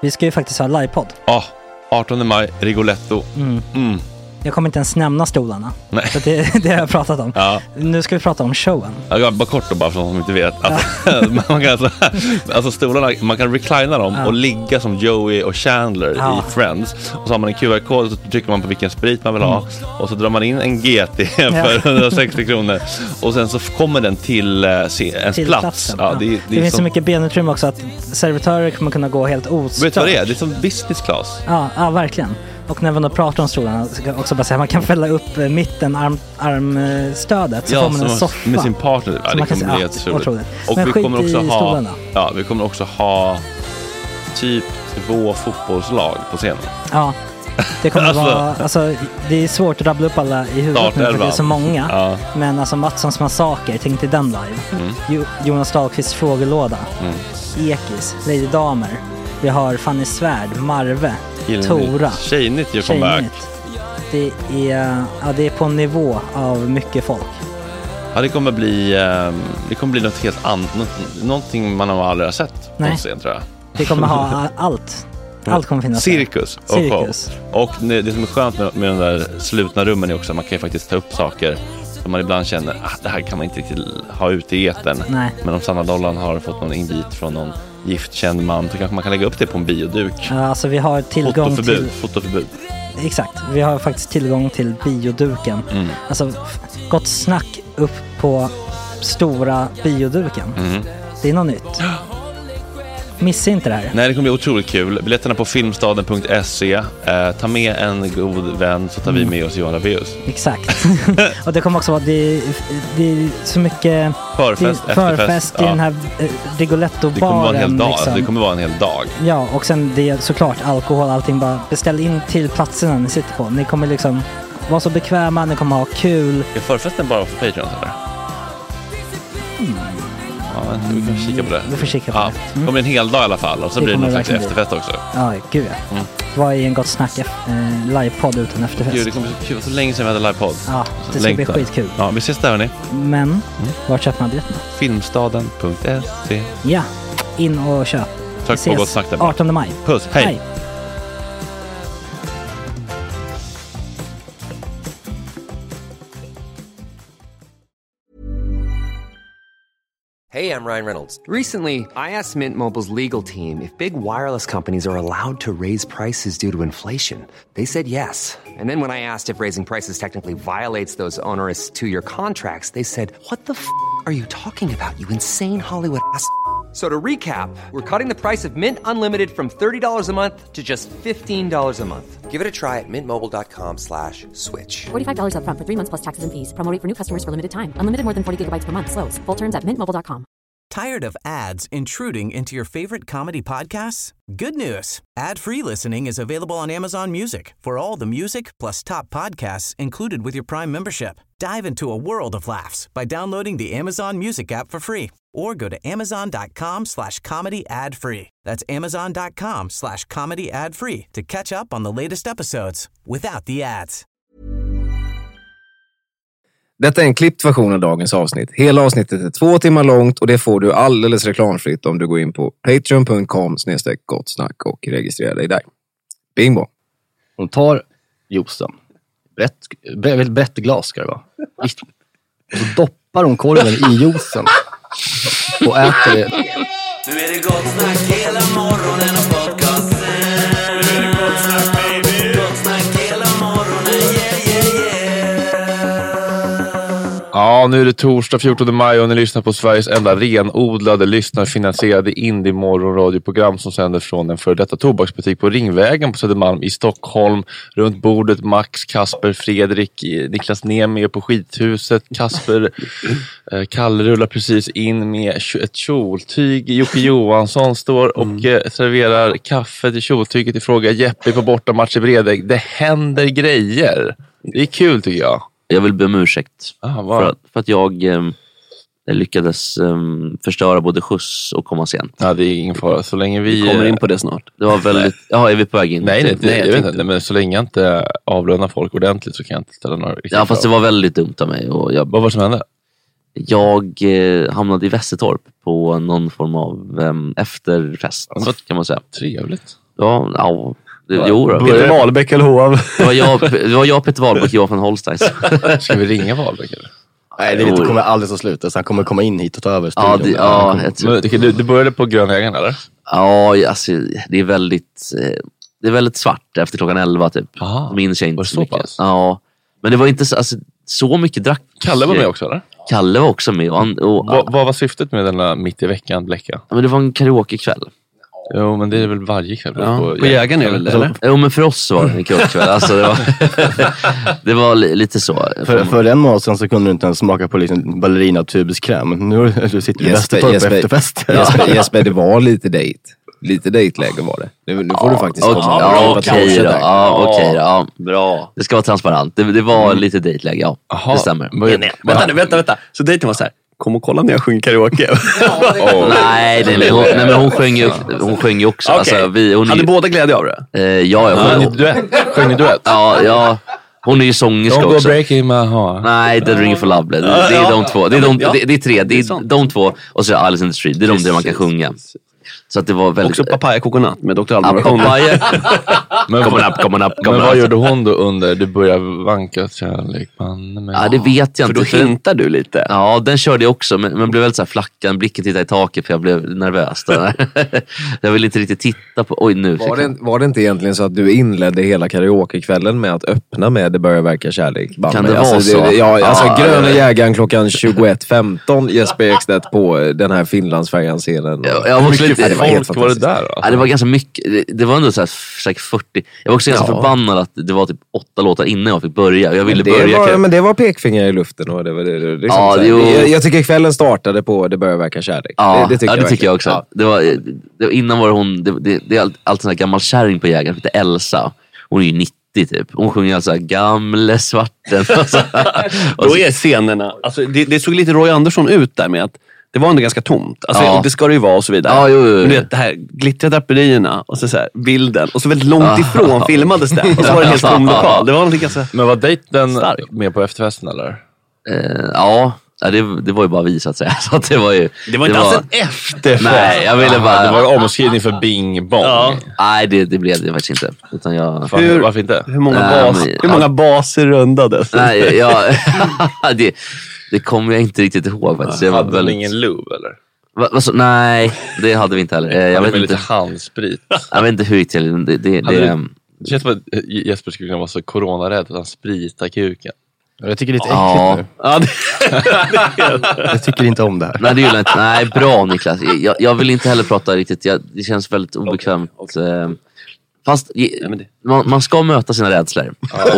Vi ska ju faktiskt ha livepodd. Ja, 18 maj, Rigoletto. Jag kommer inte ens nämna stolarna. Nej. För det har jag pratat om. Ja. Nu ska vi prata om showen. Ja, bara kort då, bara för de som inte vet. Man kan alltså stolarna, man kan reclina dem och ligga som Joey och Chandler i Friends. Och så har man en QR-kod och så trycker man på vilken sprit man vill ha. Och så drar man in en GT för 160 kronor. Och sen så kommer den till ens plats. Ja, det finns så mycket benutrymme också att servitörer kommer kunna gå helt ostört. Vet du vad det är? Det är som business class. Ja, verkligen. Och när man då pratar om stolarna så kan jag också bara säga att man kan fälla upp mitten armstödet så får man en soffa med sin partner. Ja, det kommer bli helt otroligt. Och men vi kommer också stolarna. vi kommer också ha typ 2 fotbollslag på scenen. Ja. Det kommer vara, alltså det är svårt att rabbla upp alla i huvudet nu för det är så många. Ja. Men alltså Mattssons massaker, tänk till den live. Jonas Dahlqvists frågelåda. Ekis, Lady Damer. Vi har Fanny Svärd, Marve, Tora. Tjejnytt gör comeback. Det är på en nivå av mycket folk. Ja, det kommer bli något helt annat. Någonting man har aldrig sett på scen, tror jag. Det kommer ha allt. Allt kommer finnas. Cirkus. Och det som är skönt med de där slutna rummen är också att man kan ju faktiskt ta upp saker som man ibland känner det här kan man inte riktigt ha ute i etern. Nej. Men om Sanna Dollan har fått någon invit från någon giftkänd man så kanske man kan lägga upp det på en bioduk. Ja, alltså vi har tillgång till fotoförbud. Exakt, vi har faktiskt tillgång till bioduken. Alltså gott snack upp på stora bioduken. Det är något nytt. Missa inte det här. Nej, det kommer bli otroligt kul. Biljetterna på filmstaden.se. Ta med en god vän så tar vi med oss Johan Rabaeus. Exakt. Och det kommer också vara det är så mycket förfest i den här Rigoletto-baren. Det kommer vara en hel dag. Liksom. Det kommer vara en hel dag. Ja, och sen det är såklart alkohol, allting. Bara beställ in till platserna ni sitter på. Ni kommer liksom vara så bekväma, ni kommer ha kul. Är förfesten bara för Patreon eller? Ja, vi kan kika på det. Vi får kika på det. Det kommer en hel dag i alla fall. Och så blir det någon slags efterfest också. Ja, gud ja. Vad är en gott snack livepodd utan efterfest? Gud, det kommer bli kul. Så länge sedan vi hade livepodd. Ja, det ska bli skitkul. Ja, vi ses där hörni. Men, vart köper man biljetterna? Filmstaden.se. Ja, in och köp. Tack på gott snack där. 18 maj. Puss, hej. Hey, I'm Ryan Reynolds. Recently, I asked Mint Mobile's legal team if big wireless companies are allowed to raise prices due to inflation. They said yes. And then when I asked if raising prices technically violates those onerous 2-year contracts, they said, "What the f*** are you talking about, you insane Hollywood ass?" So to recap, we're cutting the price of Mint Unlimited from $30 a month to just $15 a month. Give it a try at mintmobile.com/switch. $45 up front for 3 months plus taxes and fees. Promo rate for new customers for limited time. Unlimited more than 40 gigabytes per month. Slows full terms at mintmobile.com. Tired of ads intruding into your favorite comedy podcasts? Good news. Ad-free listening is available on Amazon Music for all the music plus top podcasts included with your Prime membership. Dive into a world of laughs by downloading the Amazon Music app for free or go to amazon.com/comedy ad-free. That's amazon.com/comedy ad-free to catch up on the latest episodes without the ads. Detta är en klippt version av dagens avsnitt. Hela avsnittet är 2 timmar långt och det får du alldeles reklamfritt om du går in på patreon.com/gottsnack och registrerar dig där. Bingo! Hon tar juicen. Väldigt brett glas ska det vara. Och så doppar hon korven i juicen och äter det. Nu är det gott snack hela morgonen och podcasten. Nu är det gott snack baby. Gott snack hela morgonen, yeah, yeah, yeah. Ja, nu är det torsdag 14 maj och ni lyssnar på Sveriges enda renodlade, lyssnarfinansierade indie-morgonradioprogram som sänder från en före detta tobaksbutik på Ringvägen på Södermalm i Stockholm. Runt bordet Max, Kasper, Fredrik, Niklas Nemi på Skithuset. Kalle rullar precis in med ett kjoltyg. Jocke Johansson står och serverar kaffe till kjoltyget i fråga. Jeppe på bortamatch i Bredägg. Det händer grejer. Det är kul tycker jag. Jag vill be om ursäkt för att jag lyckades förstöra både skjuts och komma sent. Ja, det är ingen fara. Så länge vi kommer in på det snart. Det var väldigt... Ja, är vi på väg in? Nej, jag vet inte. Men så länge jag inte avlönar folk ordentligt så kan jag inte ställa några riktigt Ja, fast det var väldigt dumt av mig. Och vad var det som hände? Jag hamnade i Västertorp på någon form av efterfest, kan man säga. Trevligt. Ja. Jo då. Peter Wahlbeck eller Hov. Det var jag Peter Wahlbeck, jag från Holsteins. Ska vi ringa Wahlbeck eller? Nej, det kommer aldrig så sluta. Så han kommer komma in hit och ta över studion. Du började på Grönvägen eller? Ja, alltså, det är väldigt svart efter klockan 11 typ. Minns jag inte så mycket. Ja, men det var inte så mycket drack. Kalle var med också eller? Kalle var också med. Vad var syftet med denna mitt i veckan bläcka? Ja, men det var en karaokekväll. Jo, men det är väl varje kväll på Jägaren är det eller? Jo, men för oss var det en karaokekväll. Alltså, det var lite så. För en månad sedan så kunde du inte ens smaka på liksom ballerina tubeskräm. Nu sitter du bäst på efterfest. Jesper, det var lite dejt. Lite dejtläge var det. Nu får du faktiskt okej då. Bra. Det ska vara transparent. Det var lite dejtläge, det stämmer. Vänta. Så dejten var så här: kom och kolla när jag sjunger karaoke. Nej, men hon sjöng ju också. Okay. Alltså, hade båda glädje av det? Sjöng ni duett? Ja. Hon är ju sångerska också. Don't go breaking my heart. Nej, The Ring for Lovely. Det är de två. Det är tre. Det är de två och så Alice in the Street. Det är de där man kan sjunga. Så att det var väldigt... Också Papaya Coconut med Dr. Alban. Papaya. Men vad gjorde hon då under Du börjar vanka kärlek? Ja, det vet jag inte. För då hintar du lite. Ja, den körde jag också. Men man blev väldigt så här flackan. Blicken tittade i taket för jag blev nervös. Jag ville inte riktigt titta på... Oj, nu. Var det inte egentligen så att du inledde hela karaokekvällen med att öppna med Det börjar verka kärlek? Kan det vara så? Gröna Jägaren klockan 21.15. Jesper Ekstedt på den här Finlandsfärjan-scenen. Jag var lite... Folk var det där då? Ja, det var ganska mycket. Det var ändå så här, säkert 40. Jag var också ganska förbannad att det var typ 8 låtar innan jag fick börja. Jag ville börja. Men det var pekfingrar i luften. Och det var liksom jag tycker kvällen startade på Det börjar verka kärlek. Ja, det tycker jag också. Ja. Det var, innan var hon... Det är alltid sån här gammal kärring på Jägaren. Hette Elsa. Hon är ju 90 typ. Hon sjunger alltså gamle svarten. Då är scenerna... Alltså, det såg lite Roy Andersson ut där med att det var ändå ganska tomt. Alltså, och det ska det ju vara och så vidare. Jo. Men du vet, det här glittriga draperierna och så här, bilden. Och så väldigt långt ifrån filmades det. Och så var det en helt tom lokal. Det var någonting ganska... Men var dejten med på efterfesten eller? Ja, det var ju bara visat sig. Så att det var ju... Det var inte alls en efterfest. Nej, jag ville bara... Det var omskrivning för Bing Bong. Ja. Nej, det blev det faktiskt inte. Utan jag... Varför inte? Hur många baser rundades? Nej, det kommer jag inte riktigt ihåg. Hade ni ingen lube eller? Nej, det hade vi inte heller. Jag vet inte. Lite handsprit. Jag vet inte hur det gick till. Det känns som att Jesper skulle kunna vara så coronarädd att han spritar kuken. Jag tycker det är lite äckligt nu. Jag tycker inte om det här. Nej, det gillar inte. Nej, bra Niklas. Jag vill inte heller prata riktigt. Det känns väldigt obekvämt. Fast man ska möta sina rädslor.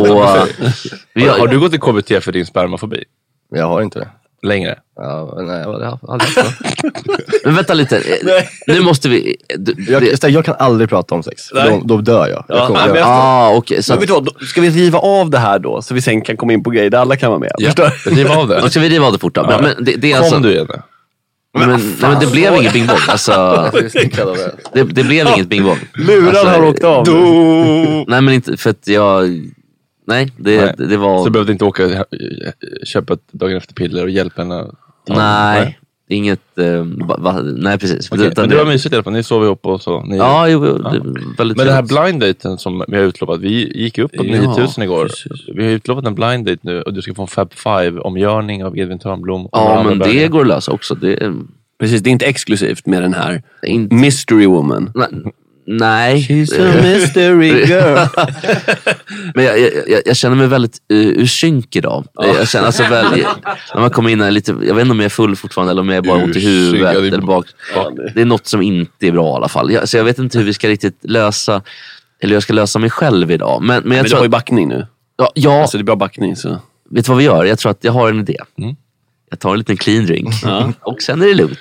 Har du gått i KBT för din spermafobi? Jag har inte det. Längre? Ja, nej, jag har aldrig. Men vänta lite. Nu måste vi... Jag kan aldrig prata om sex. Då dör jag. Okej. Ska vi riva av det här då? Så vi sen kan komma in på grejer där alla kan vara med. Riva av det. Då ska vi riva av det fort då. Men det är alltså... Kom du igen. Men det blev inget bingbong. Alltså, det blev inget bingbong. Luran har åkt av. Nej, men inte för att jag... Nej, det var... Så du behövde inte åka köpa ett dagen efter piller och hjälpa henne? Nej, inget... nej, precis. Okay. Men det var mysigt i alla fall. Ni sov ihop och så. Väldigt. Men den här blind daten som vi har utlovat. Vi gick upp på 9000 igår. Precis. Vi har utlovat en blind date nu. Och du ska få en Fab 5-omgörning av Edvin Törnblom. Ja, men det går att lösa också. Precis, det är inte exklusivt med den här Mystery Woman. Nej. She's a mystery girl. Men jag känner mig väldigt ur synk idag. Jag känner alltså när man kommer in här lite, jag vet inte om jag är full fortfarande eller om jag är bara ont i huvudet eller bak. Det är något som inte är bra i alla fall. Så jag vet inte hur vi ska riktigt lösa, eller jag ska lösa mig själv idag. Men jag tror du har ju backning nu. Ja. Alltså det är bra backning så. Vet du vad vi gör? Jag tror att jag har en idé. Jag tar en liten clean drink. Och sen är det lugnt.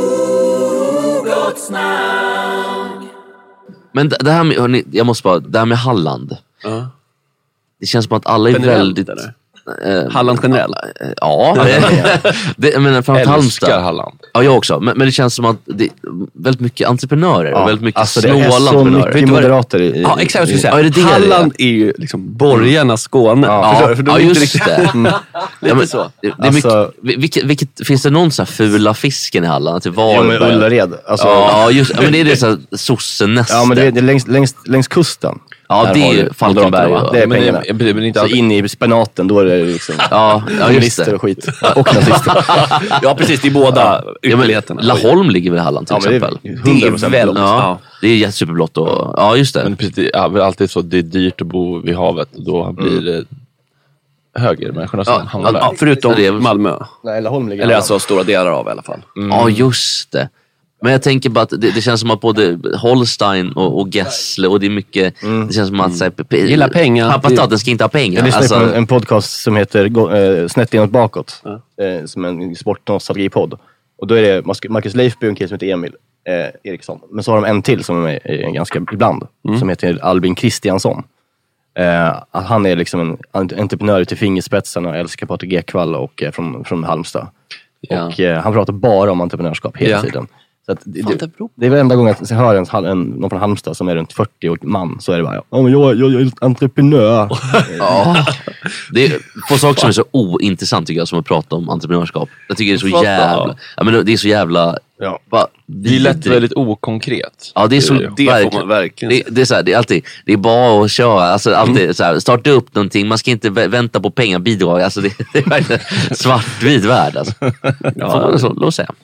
Men det här med, hörni, jag måste bara, det här med Halland. Det känns som att alla är generellt, väldigt... Eller? Halland generellt? Ja. Jag menar framförallt Halmstad. Halland. Ja, jag också. Men det känns som att det är väldigt mycket entreprenörer och väldigt mycket alltså snåla entreprenörer. Mycket moderater i... Ja, exakt vad jag skulle säga. Är det Halland är ju liksom borgarnas Skåne. För de just det. Lite så. Det är mycket, vilket, finns det någon sån här fula fisken i Halland? Till Ullared. Alltså, men det är det så sossennästet. Ja, men det är längs kusten. Ja, det är ju Falkenberg. Det är pengarna. Men inte så in i spenaten, då är det liksom kommunister och skit. Och nazister. Ja, precis. Det är båda ytterligheterna. Laholm ligger väl i Halland till exempel. Det är väldigt... Det är jättesuperblått. Ja, just det. Men precis, det är alltid så. Det är dyrt att bo vid havet. Och då blir det högermänniskorna som hamnar där. Förutom Malmö. Nej, Laholm ligger eller alltså stora delar av i alla fall. Ja, just det. Men jag tänker bara att det känns som att både Holstein och Gessle och det är mycket, det känns som att gilla pengar. Pappastaten ska inte ha pengar. Jag lyssnar på en podcast som heter Snett inåt bakåt. Som en sportnostalgipodd. Och då är det Marcus Leifby och en kille som heter Emil Eriksson. Men så har de en till som är med ganska ibland. Som heter Albin Kristiansson. Han är liksom en entreprenör till fingerspetsarna och älskar Patrik Ekwall och från Halmstad. Och han pratar bara om entreprenörskap hela tiden. Så att det är väl enda gången att jag hör någon från Halmstad som är runt 40 år man, så är det bara men jag är entreprenör. Det är få saker som är så ointressant tycker jag, som att prata om entreprenörskap. Jag tycker det är så jävla det är så jävla det är lätt väldigt okonkret. Ja, det är så det får man verkligen. Det är så här, det är alltid det är bara att köra, alltså alltid så här, starta upp någonting, man ska inte vänta på pengar, bidrag, alltså det är verkligen svartvit värld alltså. Låt oss säga.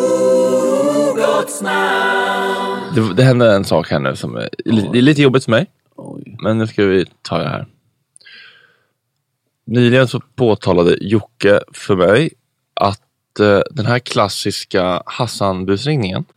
Det hände en sak här nu som är lite jobbigt för mig. Men nu ska vi ta det här. Nyligen så påtalade Jocke för mig att den här klassiska Hassan-busringningen.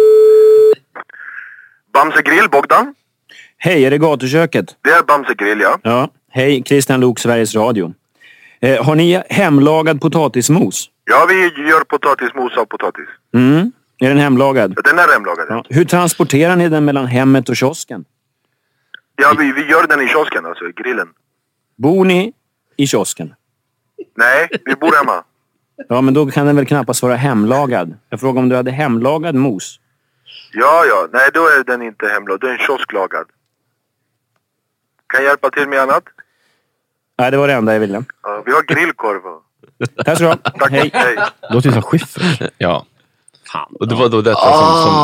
Bamse Grill, Bogdan. Hej, är det gatuköket? Det är Bamse Grill, ja. Ja, hej, Christian Lok, Sveriges Radio. Har ni hemlagad potatismos? Ja, vi gör potatismos av potatis. Är den hemlagad? Den är hemlagad. Ja. Hur transporterar ni den mellan hemmet och kiosken? Ja, vi gör den i kiosken, alltså i grillen. Bor ni i kiosken? Nej, vi bor hemma. Ja, men då kan den väl knappast vara hemlagad. Jag frågar om du hade hemlagad mos. Ja. Nej, då är den inte hemlagad. Då är den kiosklagad. Kan jag hjälpa till med annat? Nej, det var det enda jag ville. Ja, vi har grillkorv. Tack så bra. Tack, hej. Det låter ju som Schyffert. Ja. Och det var då detta som...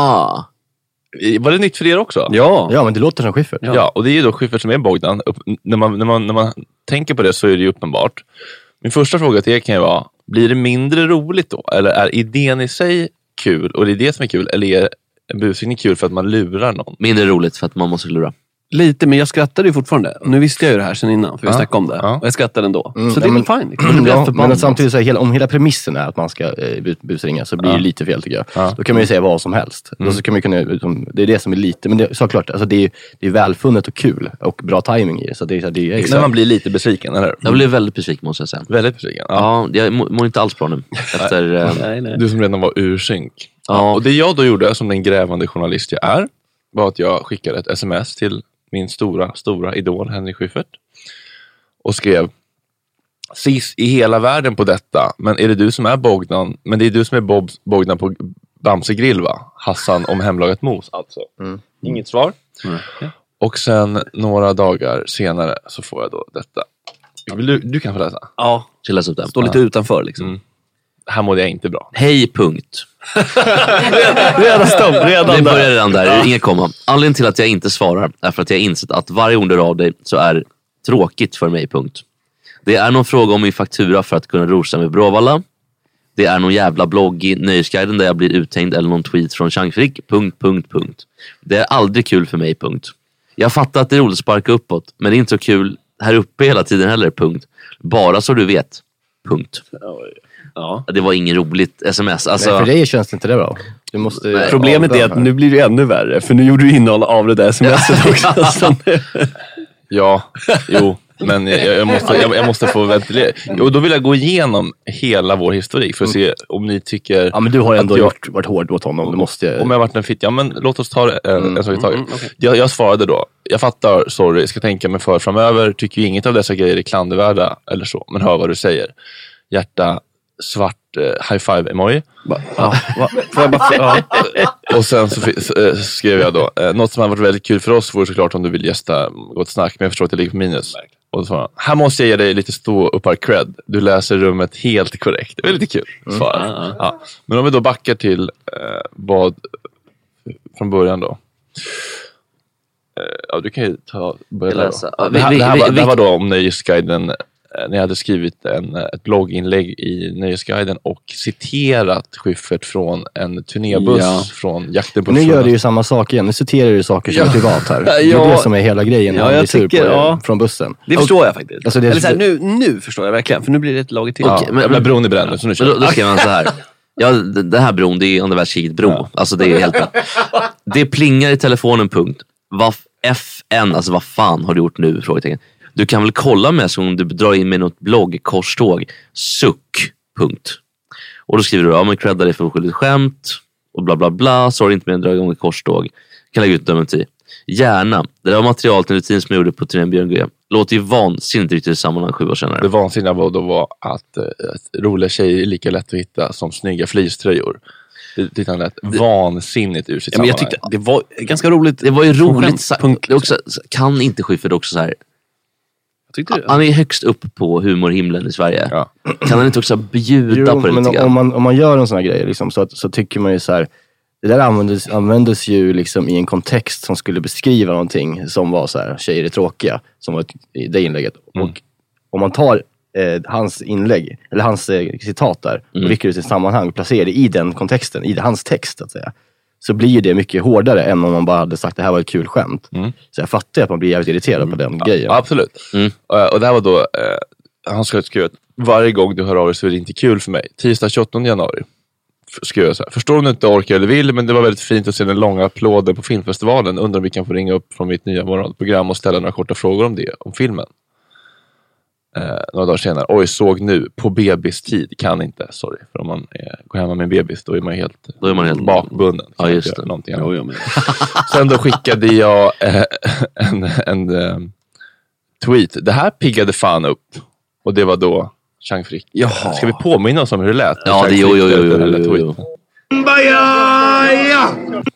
Var det nytt för er också? Ja, men det låter som Schyffert. Ja, och det är ju då Schyffert som är Bogdan. När man tänker på det så är det ju uppenbart. Min första fråga till er kan ju vara, blir det mindre roligt då? Eller är idén i sig kul och det är det som är kul? Eller är en busringning kul för att man lurar någon? Mindre roligt för att man måste lura. Lite, men jag skrattade ju fortfarande. Och nu visste jag ju det här sen innan, för vi snackade om det. Och jag skrattade ändå. Så det är väl fine. Men samtidigt så om hela premissen är att man ska busringa, så blir det lite fel tycker jag. Då kan man ju säga vad som helst. Då så kan man kunna, det är det som är lite, men det är såklart, alltså det är välfunnet och kul och bra timing i det. Så det är när man blir lite besviken, eller? Jag blev väldigt besviken, måste jag säga. Väldigt besviken? Ja, jag mår inte alls bra nu. Efter, nej. Du som redan var ur synk. Ja. Och det jag då gjorde, som den grävande journalist jag är, var att jag skickade ett sms till min stora idol Henrik Schyffert och skrev: sist i hela världen på detta, men är det du som är Bogdan? Men det är du som är Bogdan på Bamse Grill, va? Hassan om hemlagat mos alltså. Inget svar. Och sen några dagar senare så får jag då detta. Du kan få läsa. Ja, läsa upp den. Står lite utanför liksom. Här mådde jag inte bra. Hej, punkt. Redan stopp, Det börjar redan där, inget komma. Anledningen till att jag inte svarar är för att jag insett att varje ord av dig så är tråkigt för mig, punkt. Det är någon fråga om min faktura för att kunna rosa med Bråvalla. Det är någon jävla blogg i Nöjesguiden där jag blir uthängd eller någon tweet från Chankfrick, punkt. Det är aldrig kul för mig, punkt. Jag fattar att det är roligt att sparka uppåt, men det är inte så kul här uppe hela tiden heller, punkt. Bara så du vet, punkt. Ja. Det var ingen roligt sms. Alltså... Nej, för dig känns det inte det bra. Du måste problemet är att nu blir det ännu värre. För nu gjorde du innehåll av det där smset också. Ja, jo. Men jag måste få ventilera. Och då vill jag gå igenom hela vår historik för att se om ni tycker... Ja, men du har ändå varit hård åt honom. Du måste... Om jag har varit en fitt, ja men låt oss ta en sak i taget. Jag svarade då, jag fattar, sorry, ska tänka mig för framöver. Tycker ju inget av dessa grejer är klandervärda eller så. Men hör vad du säger. Hjärta, svart high five emoji. Och sen så skrev jag då, något som har varit väldigt kul för oss vore såklart om du vill gästa Gott Snack, men jag förstår att det ligger på minus. Och så, här måste jag ge dig lite stå upp cred. Du läser rummet helt korrekt. Det är lite kul. Ja. Men om vi då backar till vad från början då. Ja, du kan ju börja läsa. Det här var då om Nöjesguiden. När jag hade skrivit ett blogginlägg i Nöjesguiden och citerat Schyffert från en turnébuss från jakten på... Nu gör du ju samma sak igen. Nu citerar du saker som är privat här. Det är det som är hela grejen. Jag tycker, från bussen. Det förstår jag faktiskt. Alltså eller så här, nu förstår jag verkligen. För nu blir det ett lager till. Men bron är bränd. Så nu då ska man så här. Ja, det här bron, det är andra världskriget bro. Ja. Alltså det är helt bra. Det plingar i telefonen, punkt. Vad FN, alltså vad fan har du gjort nu? Frågetecken. Du kan väl kolla med så om du drar in med något bloggkorståg. Suck. Punkt. Och då skriver du, ja men creddar dig för oskyldigt skämt. Och bla bla bla. Så har du inte med att dra igång ett korståg. Kan lägga ut dementi. Gärna. Det där var material till rutin som jag gjorde på turnén Björn G. Låter ju vansinnigt riktigt i sammanhang 7 år senare. Det vansinniga var att roliga tjejer är lika lätt att hitta som snygga fleecetröjor. Det lät vansinnigt ur sitt sammanhang. Men jag tyckte det var ganska roligt. Det var ju roligt sagt. Kan inte Schyffert också så här... Han är högst upp på humorhimlen i Sverige. Ja. Kan han inte också bjuda på det lite grann? Om man gör en sån här grej liksom, så tycker man ju så här. Det där användes ju liksom i en kontext som skulle beskriva någonting som var så här, tjejer är tråkiga, som var i det inlägget. Och om man tar hans inlägg eller hans citat där och rycker ut i sammanhang och placerar det i den kontexten, i hans text att säga, så blir det mycket hårdare än om man bara hade sagt det här var ett kul skämt. Så jag fattar att man blir jävligt irriterad på den grejen. Ja, absolut. Och det här var då han skulle skriva att varje gång du hör av dig så är det inte kul för mig. Tisdag 28 januari skrev jag så här. Förstår om du inte orkar eller vill, men det var väldigt fint att se den långa applåden på filmfestivalen. Undrar om vi kan få ringa upp från mitt nya morgonprogram och ställa några korta frågor om det, om filmen. Några dagar senare, oj, såg nu på bebistid, kan inte, sorry, för om man går hemma med en bebis då är man helt bakbunden. Ja, just det. Någonting sen då skickade jag en tweet. Det här piggade fan upp, och det var då Chang Frick. Ska vi påminna oss om hur det lät? Ja, det jo. Baja!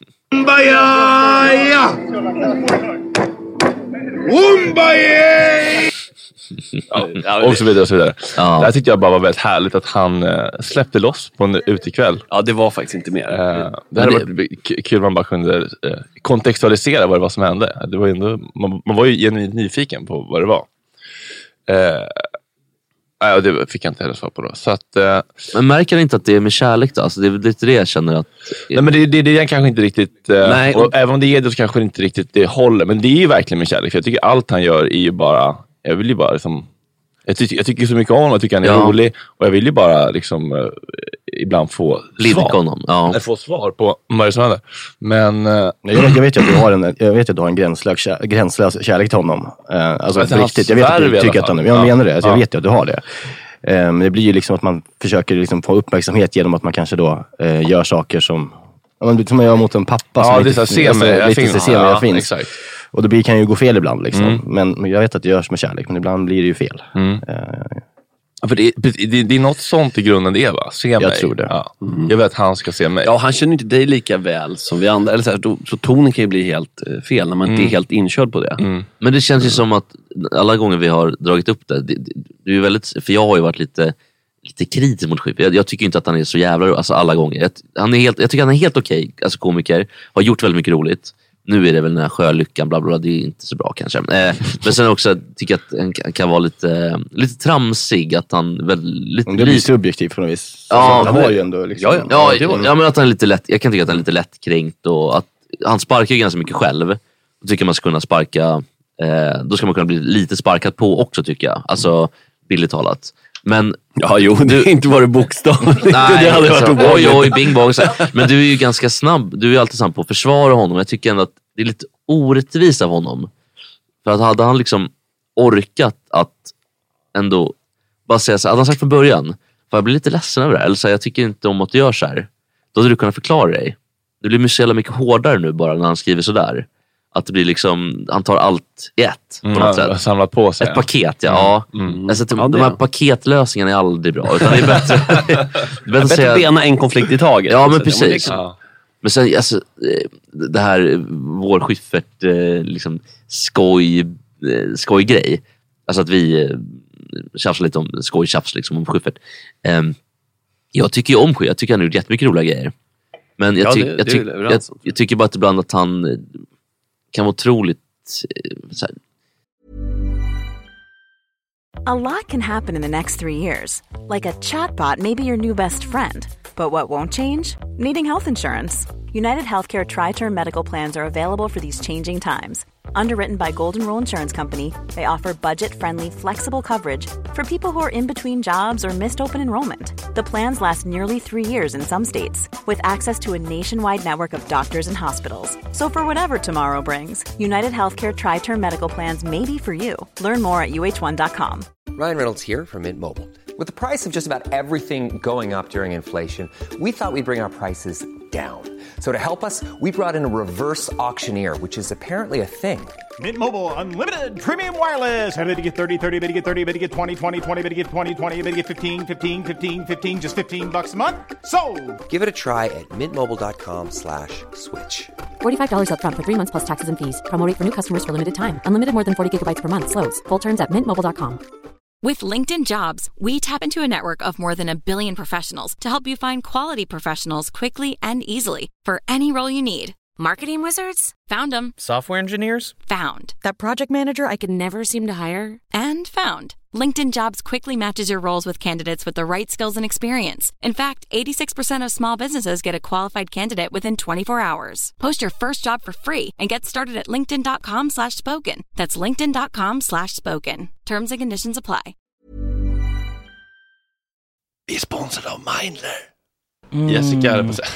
Och så vidare och så vidare. Det här tyckte jag bara var väldigt härligt att han släppte loss på en utekväll. Ja, det var faktiskt inte mer. Det hade varit kul om man bara kunde kontextualisera vad det var som hände. Det var ju ändå, man var ju genuint nyfiken på vad det var. Det fick jag inte heller svar på då. Så att, men märker inte att det är med kärlek då? Alltså det är lite det jag känner att... Nej, men det är kanske inte riktigt... Nej. Och även om det är det så kanske det inte riktigt det håller. Men det är ju verkligen med kärlek. För jag tycker allt han gör är ju bara... Jag vill ju bara liksom... Jag tycker så mycket om honom. Jag tycker han är rolig. Och jag vill ju bara liksom... ibland få honom. Ja. Få svar på vad som händer. Men... Jag vet ju att du har en gränslös kärlek till honom. Alltså på riktigt. Jag vet att du tycker att han... Jag menar det. Alltså, jag vet ju att du har det. Men det blir ju liksom att man försöker liksom få uppmärksamhet genom att man kanske då gör saker som man gör mot en pappa som lite ser mig finns. Exakt. Och det kan ju gå fel ibland liksom. Men jag vet att det görs med kärlek, men ibland blir det ju fel. För det är något sånt i grunden det är, va? Se mig. Jag tror det. Ja. Jag vet att han ska se mig. Ja, han känner inte dig lika väl som vi andra. Eller så tonen kan ju bli helt fel när man inte är helt inkörd på det. Men det känns ju som att alla gånger vi har dragit upp det är ju väldigt, för jag har ju varit lite kritisk mot Schyffert. Jag tycker inte att han är så jävla, alltså alla gånger. Jag tycker han är helt okej, alltså komiker. Har gjort väldigt mycket roligt. Nu är det väl den här sjölyckan, bla bla, det är inte så bra kanske. Men sen också tycker jag att han kan vara lite tramsig, att han väldigt... Det blir subjektivt på något vis. Ja, han var ju ändå liksom... Ja, men att han är lite lätt, jag kan tycka att han är lite lättkränkt och att han sparkar ju ganska mycket själv. Då tycker man ska kunna sparka, då ska man kunna bli lite sparkat på också, tycker jag. Alltså, billigt talat. Men det är inte varit bokstavligt. Nej, det hade varit oj, bing bong. Men du är ju ganska snabb. Du är ju alltid snabb på att försvara honom. Jag tycker ändå att det är lite orättvist av honom. För att hade han liksom orkat att ändå bara säga så här, hade han sagt från början, för jag blir lite ledsen över det här, eller så här, jag tycker inte om att du gör så här, då hade du kunnat förklara dig. Det blir så jävla mycket hårdare nu bara när han skriver så där. Att det blir liksom, han tar allt i ett på något sätt. Samlat på sig. Ett paket, ja. Alltså, de här paketlösningarna är aldrig bra. Utan det är bättre, att säga, bena en konflikt i taget. Ja, men precis. Men sen, alltså, det här vår Schyffert liksom skojgrej. Alltså att vi tjafsar lite om skojtjafs liksom om Schyffert. Jag tycker ju om Schyffert. Jag tycker han har gjort jättemycket roliga grejer. Men jag tycker bara att ibland att han kan vara otroligt så här. A lot can happen in the next 3 years. Like a chatbot may be your new best friend. But what won't change? Needing health insurance. United Healthcare Tri-Term Medical Plans are available for these changing times. Underwritten by Golden Rule Insurance Company, they offer budget-friendly, flexible coverage for people who are in between jobs or missed open enrollment. The plans last nearly 3 years in some states, with access to a nationwide network of doctors and hospitals. So for whatever tomorrow brings, United Healthcare Tri-Term Medical Plans may be for you. Learn more at uh1.com. Ryan Reynolds here from Mint Mobile. With the price of just about everything going up during inflation, we thought we'd bring our prices down. So to help us, we brought in a reverse auctioneer, which is apparently a thing. Mint Mobile Unlimited Premium Wireless. How to get 30, 30, how to get 30, how to get 20, 20, 20, how to get 20, 20, how to get 15, 15, 15, 15, just $15 a month? Sold! Give it a try at mintmobile.com/switch. $45 up front for 3 months plus taxes and fees. Promo rate for new customers for limited time. Unlimited more than 40 gigabytes per month. Slows full terms at mintmobile.com. With LinkedIn Jobs, we tap into a network of more than 1 billion professionals to help you find quality professionals quickly and easily for any role you need. Marketing wizards? Found them. Software engineers? Found. That project manager I could never seem to hire? And found. LinkedIn Jobs quickly matches your roles with candidates with the right skills and experience. In fact, 86% of small businesses get a qualified candidate within 24 hours. Post your first job for free and get started at linkedin.com/spoken. That's linkedin.com/spoken. Terms and conditions apply. Vi är sponsrade av Mindler. Jessica är på sig.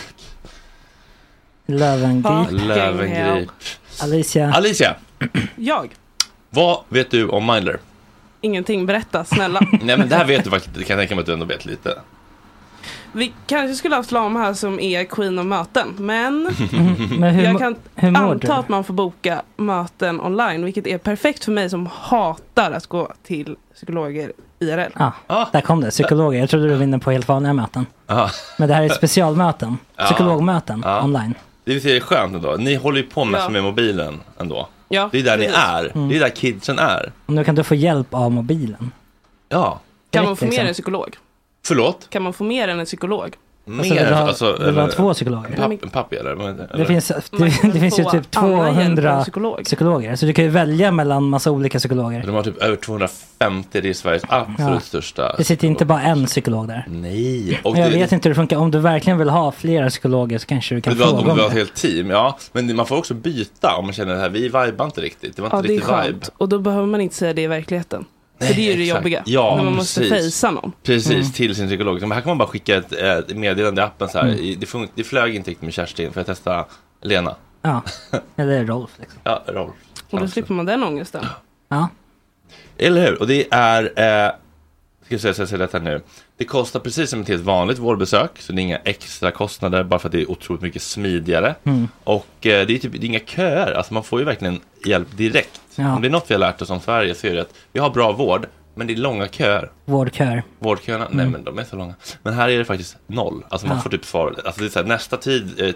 Löwengrip. Alicia. Jag? Vad vet du om Mindler? Ingenting, berätta, snälla. Nej, men det här vet du faktiskt. Det kan jag tänka mig att du ändå vet lite. Vi kanske skulle ha haft Lam här som är queen av möten. Men, men jag kan anta att man får boka möten online. Vilket är perfekt för mig som hatar att gå till psykologer IRL. Där kom det, psykologer. Jag trodde du vinner på helt vanliga möten. Men det här är specialmöten. Psykologmöten online. Det är skönt ändå. Ni håller ju på med mobilen ändå. Ja, det är där ni är. Det är där kidsen är. Och nu kan du få hjälp av mobilen. Ja. Kan man få mer än en psykolog? Förlåt? Kan man få mer än en psykolog? Alltså, vill du ha 2 psykologer? En pappi eller? Det finns ju typ 200 psykologer. Så du kan ju välja mellan massa olika psykologer. De har typ över 250. Det är Sveriges absolut största. Det sitter inte bara en psykolog där. Nej. Och jag vet inte hur det funkar. Om du verkligen vill ha flera psykologer så kanske du kan fråga om det. Du vill ha ett helt team, ja. Men man får också byta om man känner det här. Vi vibar inte riktigt. Det var inte riktigt vibe. Och då behöver man inte säga det i verkligheten. Nej, för det är ju det jobbiga. Ja, när man måste fejsa någon. Precis, till sin psykolog. Så här kan man bara skicka ett meddelande i appen så här. Det flög inte riktigt med Kerstin för att testa Lena. Ja, eller Rolf liksom. Ja, Rolf. Och då slipper man den ångesten. Ja. Eller hur? Och det är ska jag säga detta nu. Det kostar precis som ett helt vanligt vårdbesök. Så det är inga extra kostnader bara för att det är otroligt mycket smidigare. Och det är inga köer. Alltså man får ju verkligen hjälp direkt. Om det är något vi har lärt oss om Sverige så är det att vi har bra vård, men det är långa köer. Vårdköerna, nej men de är så långa. Men här är det faktiskt 0. Alltså man får typ svar. Alltså det är så här, nästa tid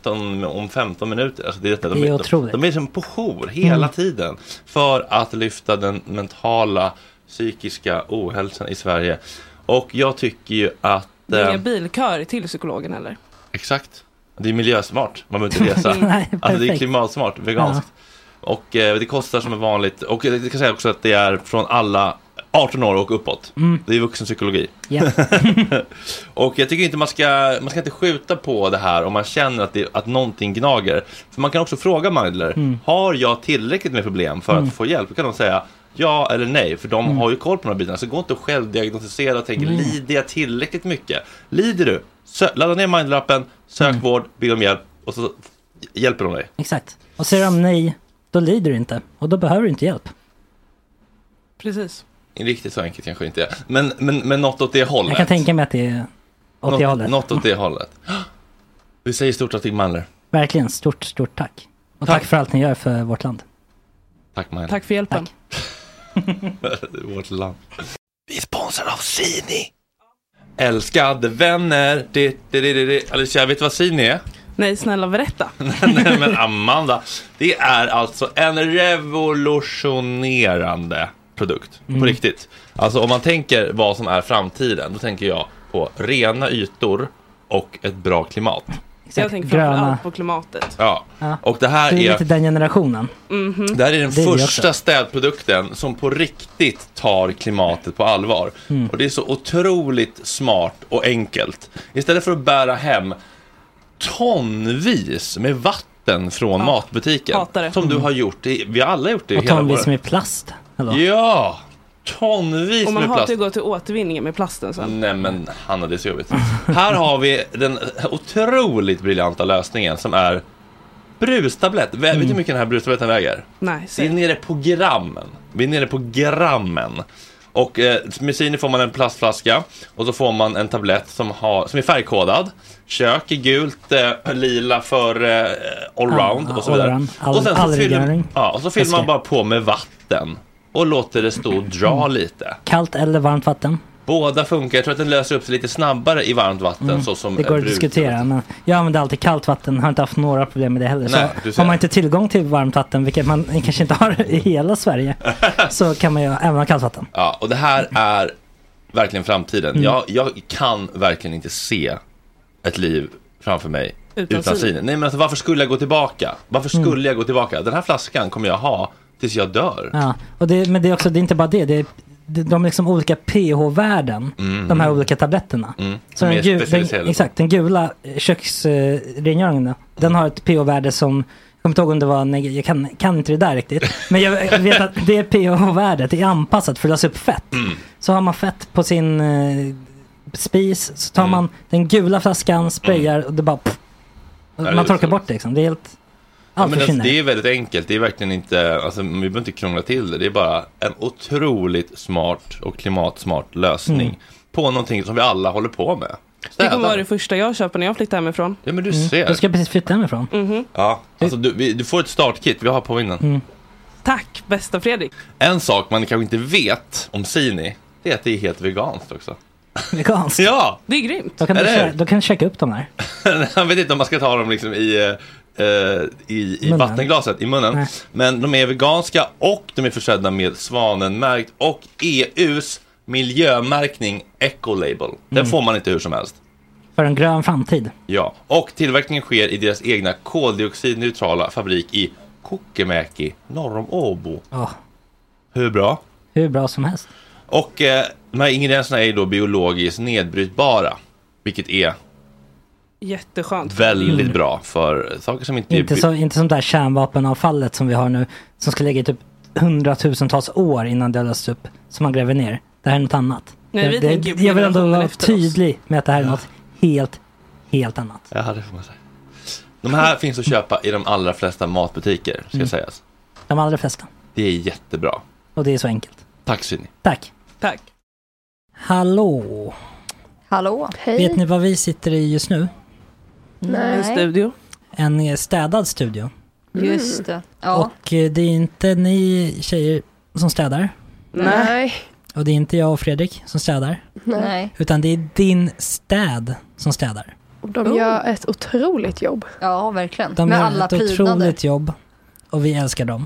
15 minuter. Alltså det är otroligt. De är som på jour hela tiden för att lyfta den mentala, psykiska ohälsan i Sverige. Och jag tycker ju att det är inga bilkör till psykologen eller? Exakt. Det är miljösmart. Man behöver inte resa. Alltså det är klimatsmart, veganskt. Och det kostar som är vanligt. Och jag kan säga också att det är från alla 18 år och uppåt. Det är vuxenpsykologi. Och jag tycker inte man ska inte skjuta på det här om man känner att någonting gnager. För man kan också fråga Mindler, har jag tillräckligt med problem för att få hjälp? Då kan de säga ja eller nej, för de har ju koll på de här bitarna. Så gå inte och självdiagnostisera och tänka, lider jag tillräckligt mycket? Lider du? Ladda ner Mindler-appen, sök vård, be om hjälp och så hjälper de dig. Exakt. Och säger de nej, då lider du inte. Och då behöver du inte hjälp. Precis. Riktigt så enkelt kanske inte är. Men något åt det hållet. Jag kan tänka mig att det är åt det hållet. Något åt det hållet. Vi säger stort tack till Mandler. Verkligen, stort tack. Och tack för allt ni gör för vårt land. Tack Mandler. Tack för hjälpen. Vårt land. Vi är sponsrade av Sini. Älskade vänner. Alicia, vet du vad Sini är? Nej, snälla berätta. Nej, men Amanda, det är alltså en revolutionerande produkt. På riktigt. Alltså om man tänker vad som är framtiden, då tänker jag på rena ytor och ett bra klimat. Jag tänker framförallt på klimatet. Ja. Och det här är lite den generationen. Det här är den första städprodukten som på riktigt tar klimatet på allvar. Och det är så otroligt smart och enkelt. Istället för att bära hem tonvis med vatten från matbutiken. Som du har gjort. Vi har alla gjort det. Och tonvis med plast. Eller? Ja, tonvis och man med har plast. att gå till återvinningen med plasten sen. Nej men Hanna, det är så jobbigt. Här har vi den otroligt briljanta lösningen som är brustablett. Vet du hur mycket den här brustabletten väger? Nej, vi är nere på grammen. Vi är nere på grammen. Och med Sini får man en plastflaska. Och så får man en tablett som är färgkodad. Kök är gult, lila för allround och så vidare. Och sen så fyller man bara på med vatten. Och låter det stå och dra lite. Kallt eller varmt vatten? Båda funkar. Jag tror att den löser upp sig lite snabbare i varmt vatten. Så som det går att diskutera. Men jag använder alltid kallt vatten. Har inte haft några problem med det heller. Nej, så har man inte tillgång till varmt vatten, vilket man kanske inte har i hela Sverige, så kan man ju även ha kallt vatten. Ja, och det här är verkligen framtiden. Jag kan verkligen inte se ett liv framför mig utan Sini. Nej, men alltså, varför skulle jag gå tillbaka? Jag gå tillbaka? Den här flaskan kommer jag ha tills jag dör. Ja, men det är också, det är inte bara det. De är liksom olika pH-värden, de här olika tabletterna. Så den gula köksrengöringen, den har ett pH-värde som, jag kommer inte ihåg om det var, jag kan inte det där riktigt, men jag vet att det pH-värdet är anpassat för att lösa upp fett. Så har man fett på sin spis, så tar man den gula flaskan, sprayar och det bara man torkar bort det liksom. Det är helt men det är väldigt enkelt. Det är verkligen inte, alltså, vi behöver inte krångla till det. Det är bara en otroligt smart och klimatsmart lösning på någonting som vi alla håller på med. Det kommer vara det första jag köper när jag flyttar hemifrån. Ja, men du ser. Du ska precis flytta hemifrån. Ja, alltså du får ett startkit. Vi har på innan. Tack, bästa Fredrik. En sak man kanske inte vet om Sini, det är att det är helt veganskt också. Veganskt? Ja! Det är grymt. Då kan du checka upp dem här. Jag vet inte om man ska ta dem liksom i vattenglaset, i munnen. Nej. Men de är veganska och de är försedda med Svanenmärkt och EUs miljömärkning Ecolabel. Den får man inte hur som helst. För en grön framtid. Ja, och tillverkningen sker i deras egna koldioxidneutrala fabrik i Kokemäki, norr om Åbo. Hur bra? Hur bra som helst. Och de här ingredienserna är då biologiskt nedbrytbara, vilket är jätteskönt. Väldigt bra för saker som inte inte som där kärnvapenavfallet som vi har nu, som ska ligga i typ 100,000-tals år innan det lösts upp, som man gräver ner. Det här är något annat. Nej, jag vill ändå vara tydlig med att det här är något helt annat. Ja, det får man säga. De här finns att köpa i de allra flesta matbutiker, ska sägas. De allra flesta. Det är jättebra. Och det är så enkelt. Tack, Sini. Tack. Hallå. Hej. Vet ni vad vi sitter i just nu? Nej. En studio. En städad studio. Just det. Ja. Och det är inte ni tjejer som städar. Nej. Och det är inte jag och Fredrik som städar. Nej. Utan det är din städ som städar. Och de gör ett otroligt jobb. Ja, verkligen. De gör ett otroligt jobb. Och vi älskar dem.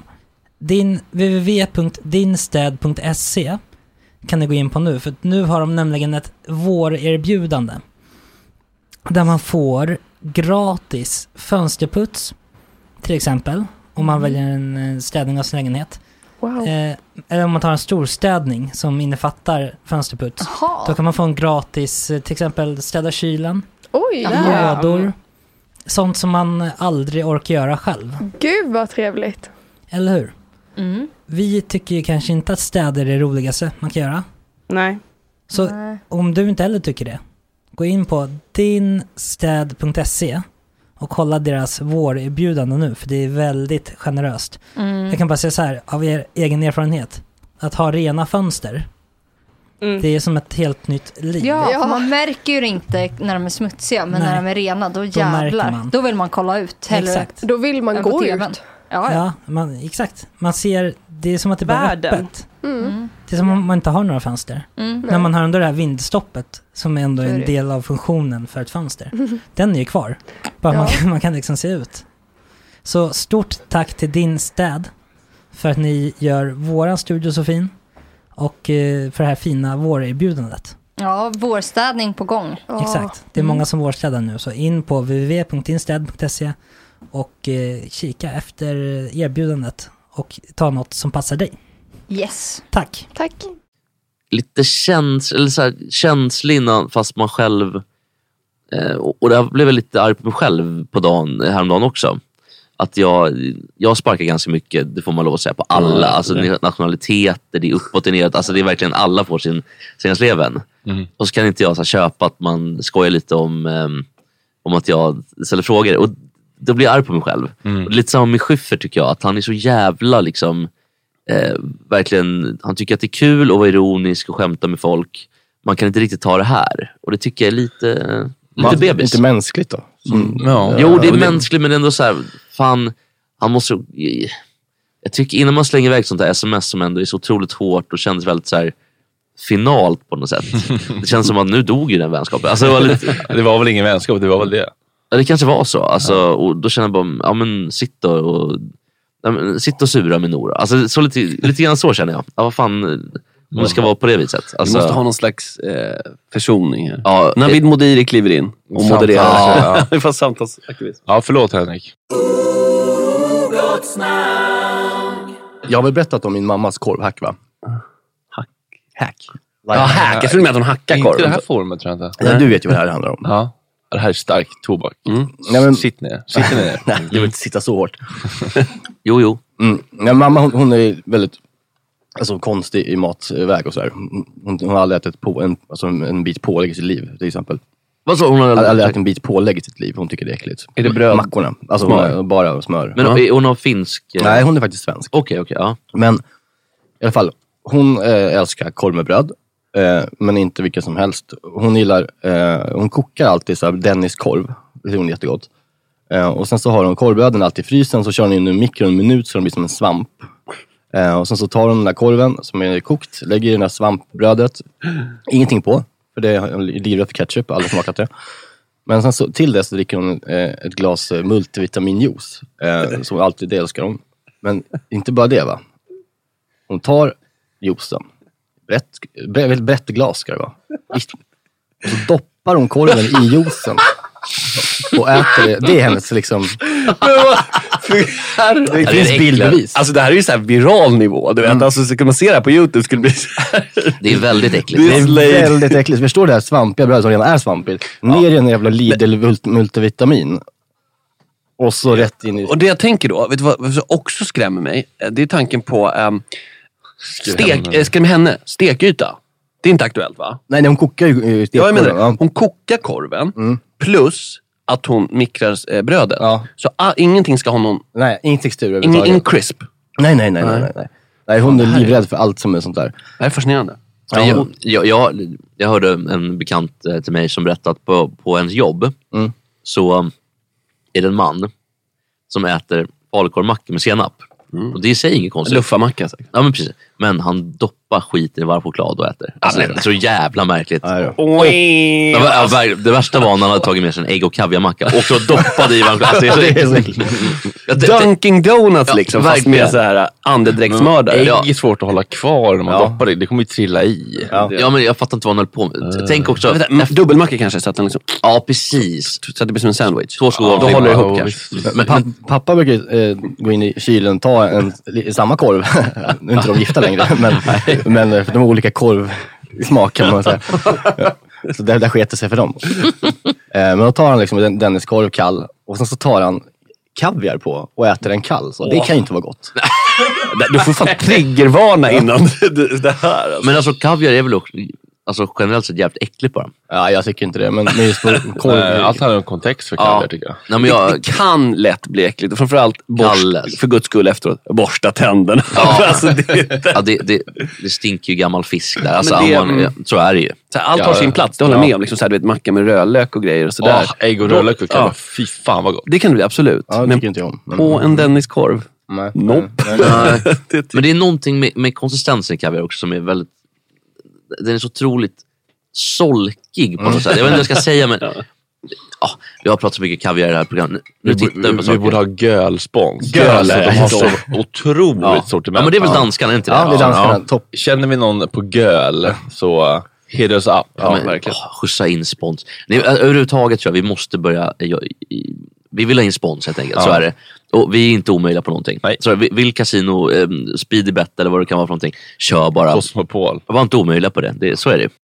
www.dinstäd.se kan ni gå in på nu. För nu har de nämligen ett vårerbjudande. Där man får gratis fönsterputs. Till exempel. Om man väljer en städning av sin lägenhet. Wow. Eller om man tar en storstädning som innefattar fönsterputs. Aha. Då kan man få en gratis, till exempel städa kylen. Oj, lådor. Sånt som man aldrig orkar göra själv. Gud vad trevligt. Eller hur? Vi tycker ju kanske inte att städer är det roligaste man kan göra. Nej. Så om du inte heller tycker det, gå in på dinstäd.se och kolla deras vårerbjudande nu, för det är väldigt generöst. Jag kan bara säga så här, av er egen erfarenhet, att ha rena fönster. Det är som ett helt nytt liv. Ja, för man märker ju inte när de är smutsiga, men när de är rena, då jävlar. Då vill man kolla ut. Exakt. Då vill man gå ut. Ja, exakt. Man ser, det är som att det bara är öppet. Det är som om man inte har några fönster. Men man har ändå det här vindstoppet som är ändå en del av funktionen för ett fönster. Den är ju kvar. Bara man kan liksom se ut. Så stort tack till Din Städ för att ni gör våran studio så fin. Och för det här fina vårerbjudandet. Ja, vårstädning på gång. Exakt, det är många som vårstädar nu. Så in på www.dinstäd.se och kika efter erbjudandet. Och ta något som passar dig. Yes. Tack. Lite känslig innan, fast man själv... och det blev jag lite arg på mig själv häromdagen också. Att jag sparkar ganska mycket, det får man lov att säga, på alla. Alltså nationaliteter, det är uppåt och neråt. Alltså det är verkligen alla får sina sleven. Och så kan inte jag köpa att man skojar lite om att jag ställer frågor. Och då blir jag arg på mig själv. Och det är lite samma med Schyffert, tycker jag. Att han är så jävla liksom... verkligen, han tycker att det är kul att vara ironisk och skämta med folk. Man kan inte riktigt ta det här. Och det tycker jag är lite bebis. Inte mänskligt då? Jo, det är mänskligt, men ändå så här, fan, han måste... Jag tycker innan man slänger iväg sånt där sms som ändå är så otroligt hårt och kändes väldigt så här finalt på något sätt. Det känns som att nu dog ju den vänskapen. Alltså, det var väl ingen vänskap, det var väl det. Ja, det kanske var så. Alltså, och då känner jag bara, ja men sitt och sura med Nora. Alltså så lite grann så känner jag. Ja, vad fan, om det ska vara på det viset. Alltså, vi måste ha någon slags försoning här. Ja, Navid Modiri kliver in och modererar. Det var samtalsaktivist. Ja, förlåt Henrik. Jag har väl berättat om min mammas korvhack, va? Hack. Ja, hack. Jag tror med att hon hackar korv. Inte det här formen, tror jag inte. Ja, du vet ju vad det här handlar om. Ja. Det här är stark tobak. Nej, men... Sitt ner. Nej, du vill inte sitta så hårt. Jo. Ja, mamma, hon är väldigt konstig i matväg och sådär. Hon har aldrig ätit en bit pålägg i sitt liv, till exempel. Vad sa hon? Aldrig ätit en bit pålägg i sitt liv. Hon tycker det är äckligt. Är det bröd? Mackorna. Alltså smör. Bara smör. Men är hon har finsk? Nej, hon är faktiskt svensk. Okej, ja. Men i alla fall, hon älskar korv med bröd. Men inte vilka som helst. Hon kokar alltid så här Dennis-korv. Det är hon jättegott. Och sen så har hon korvbröden alltid i frysen. Så kör hon in i mikron en minut så de blir som en svamp. Och sen så tar hon den där korven som är kokt. Lägger i det där svampbrödet. Ingenting på. För det är livrädd för ketchup. Alla smakat det. Men sen så till det så dricker hon ett glas multivitaminjuice. Som alltid det älskar hon. Men inte bara det, va. Hon tar juicen. Väldigt brett glas ska det vara. Och så doppar hon korven i juicen. Och äter det. Det är hennes liksom... Det finns bildbevis. Alltså det här är ju så här viral nivå. Du vet, alltså så kan man se det här på YouTube skulle bli så här. Det är väldigt äckligt. Det är väldigt äckligt. Förstår det här svampiga brödet som redan är svampigt. Ner i en jävla Lidl multivitamin. Och så rätt in i... Och det jag tänker då, vet du vad som också skrämmer mig? Det är tanken på skräm henne, stekyta. Det är inte aktuellt, va? Nej, hon kokar ju stekkorven. Ja, jag menar, hon kokar korven plus att hon mikrar brödet. Ja. Så ingenting ska ha någon... Nej, ingen textur. Ingen crisp. Nej. Nej, hon är livrädd för allt som är sånt där. Det är fascinerande. Ja, jag hörde en bekant till mig som berättat på ens jobb så är det en man som äter falukorvmacka med senap. Och det är i sig inget konstigt. Luffarmacka. Ja, men precis. Men han doppar skiten i varm choklad och äter. Alltså, det är så jävla märkligt. Det värsta var när han hade tagit med sig en ägg- och kaviarmacka och så doppade i varm choklad. Alltså, Dunkin' Donuts liksom, fast med så här andedräktsmördare. Ägg är svårt att hålla kvar när man doppar det. Det kommer ju trilla i. Ja, men jag fattar inte vad han höll på med. Tänk också... Dubbelmacka kanske, så att den liksom... Ja, precis. Så att det blir som en sandwich. Då håller det ihop kanske. Men pappa brukar gå in i kylen, ta samma korv. Nu är inte de gifta längre, men de har olika korvsmak kan man säga. Så där sketer sig för dem. Men då tar han liksom Dennis korv kall och sen så tar han kaviar på och äter en kall. Så det kan ju inte vara gott. Du får fan triggervarna innan det här. Alltså. Men alltså kaviar är väl också... alltså generellt sett jävligt äcklig på dem. Ja, jag tycker inte det. Men just på korv... Allt har en kontext för kaviar tycker jag. Nej, men det kan lätt bli äckligt. Och framförallt för guds skull efteråt. Borsta tänderna. Ja. Alltså, det stinker ju gammal fisk där. Alltså, så är det ju. Allt har sin plats, det håller jag med om. Liksom, så här, du vet, macka med rödlök och grejer och sådär. Ägg och rödlök och kaviar. Fy fan vad gott. Det kan det bli, absolut. Ja, det tycker inte jag om. På en Dennis-korv. Nope. Men det är någonting med konsistensen i kaviar också som är väldigt... Den är så otroligt solkig på något sätt. Jag vet inte vad jag ska säga, men... vi har pratat så mycket kaviar i det här programmet. Nu tittar vi på saker. Vi borde ha gölspons. Göl, de har så otroligt sortiment. Ja, men det är väl danskarna, inte det? Ja, det är danskarna. Topp. Känner vi någon på göl så hit us up. Ja, verkligen. Skjutsa in spons. Överhuvudtaget tror jag vi måste börja... Vi vill ha in spons helt enkelt, så är det. Och vi är inte omöjliga på någonting. Så vill Casino, Speedybet eller vad det kan vara för någonting, kör bara. Cosmopol. Jag var inte omöjliga på det. Så är det.